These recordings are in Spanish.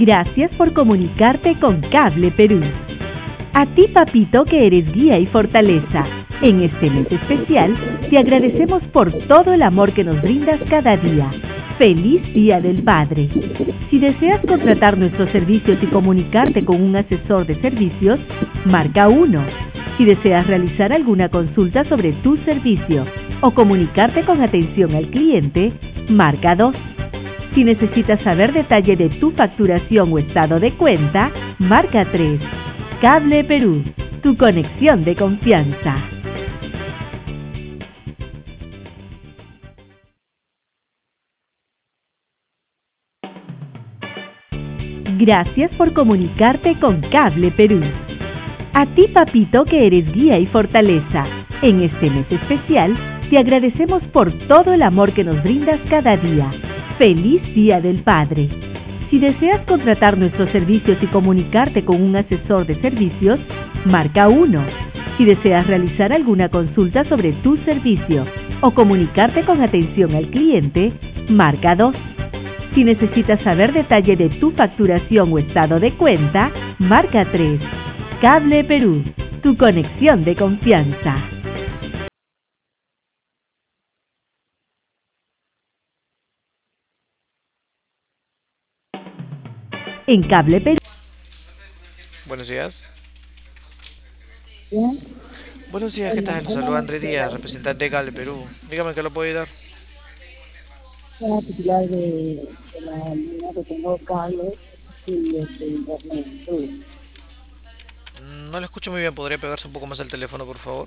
Gracias por comunicarte con Cable Perú. A ti, papito, que eres guía y fortaleza. En este mes especial, te agradecemos por todo el amor que nos brindas cada día. ¡Feliz Día del Padre! Si deseas contratar nuestros servicios y comunicarte con un asesor de servicios, marca 1. Si deseas realizar alguna consulta sobre tu servicio o comunicarte con atención al cliente, marca 2. Si necesitas saber detalle de tu facturación o estado de cuenta, marca 3. Cable Perú, tu conexión de confianza. Gracias por comunicarte con Cable Perú. A ti, papito, que eres guía y fortaleza. En este mes especial, te agradecemos por todo el amor que nos brindas cada día. ¡Feliz Día del Padre! Si deseas contratar nuestros servicios y comunicarte con un asesor de servicios, marca 1. Si deseas realizar alguna consulta sobre tu servicio o comunicarte con atención al cliente, marca 2. Si necesitas saber detalle de tu facturación o estado de cuenta, marca 3. Cable Perú, tu conexión de confianza. En Cable Perú. Buenos días. Bien. Buenos días, ¿qué tal? Saluda André Díaz, representante de Cable Perú. Dígame qué lo puedo ayudar. Era titular de la línea que tengo cable y internet. Sí. No lo escucho muy bien, ¿podría pegarse un poco más el teléfono, por favor?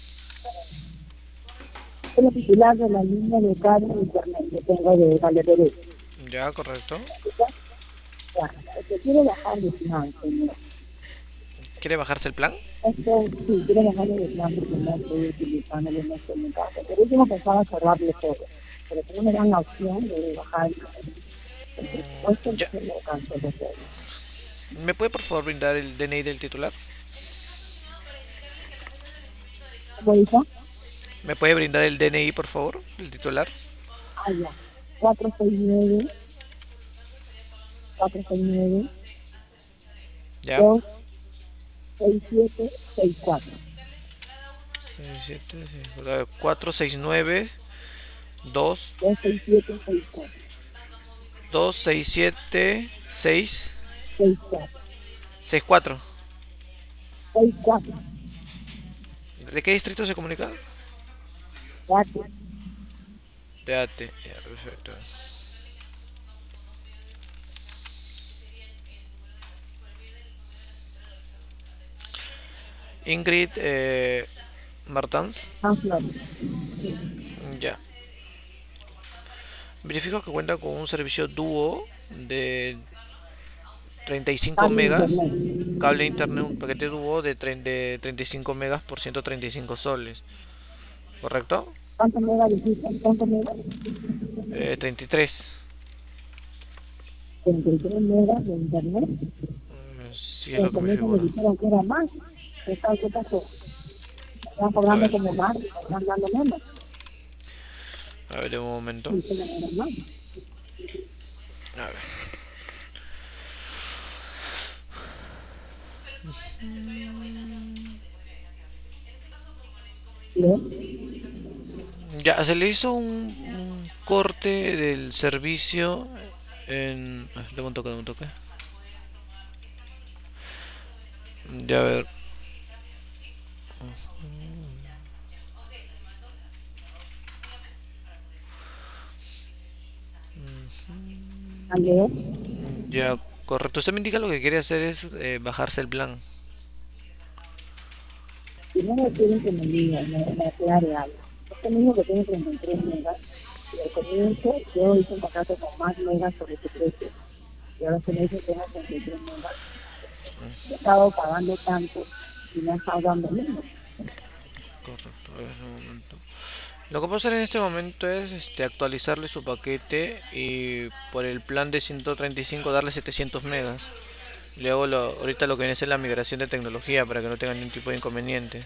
Soy la titular de la línea de cable y internet que tengo de Cable Perú. Ya, correcto. Ya, quiero bajar de plan, señor. ¿Quiere bajarse el plan? Sí, quiero bajarle de plan porque no estoy utilizando en mi casa. Pero último pensaba cerrarle todo. Pero si no me dan la opción de bajar el presupuesto, Ya. entonces lo cancelo todo. ¿Me puede, por favor, brindar el DNI del titular? ¿Cómo dijo? ¿Me puede brindar el DNI, por favor, del titular? Ah, ya. 469 469 Ya. 26764. 469 2 26764. 267 6 64. 64. 64. ¿De qué distrito se comunica? Gracias. De AT. Ya, perfecto. Ingrid Martans. San Flores. Sí. Ya. Verifico que cuenta con un servicio dúo de 35 Cable megas, internet. cable internet, un paquete dúo de 35 megas por 135 soles, ¿correcto? ¿Cuántos megas dijiste? ¿Cuántos megas? 33. 33 megas de internet. Sí es Pero lo que me también se me figura. dijeron que era más. ¿Qué pasó? Están A cobrando ver, como más y me están dando menos. a ver un momento. Sí, que no era más. A ver. ¿Sí? Ya, se le hizo un corte del servicio en... dame un toque, dame un toque. Ya, a ver. ¿Aló? Ya, correcto. Usted me indica lo que quiere hacer es bajarse el plan. Primero quieren que me diga, me aclare algo. Este niño que tiene 33 megas, y al comienzo yo hice un contrato con más megas sobre ese precio. Y ahora se me dice que tengo 33 megas. He estado pagando tanto y me han estado dando menos. Correcto, a ver un momento. Lo que puedo hacer en este momento es actualizarle su paquete y por el plan de 135 darle 700 megas. Luego ahorita lo que viene a ser la migración de tecnología para que no tenga ningún tipo de inconveniente.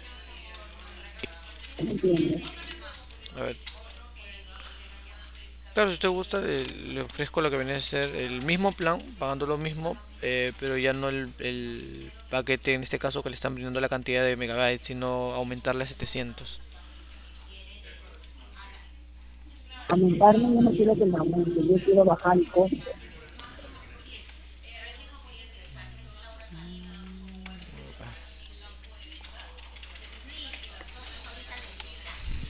¿Me entiendes? A ver, Claro, si usted gusta, le ofrezco lo que viene a ser el mismo plan, pagando lo mismo, pero ya no el paquete, en este caso que le están brindando la cantidad de megabytes, sino aumentarle a 700. Aumentarme, yo no quiero que me aumente, yo quiero bajar el costo.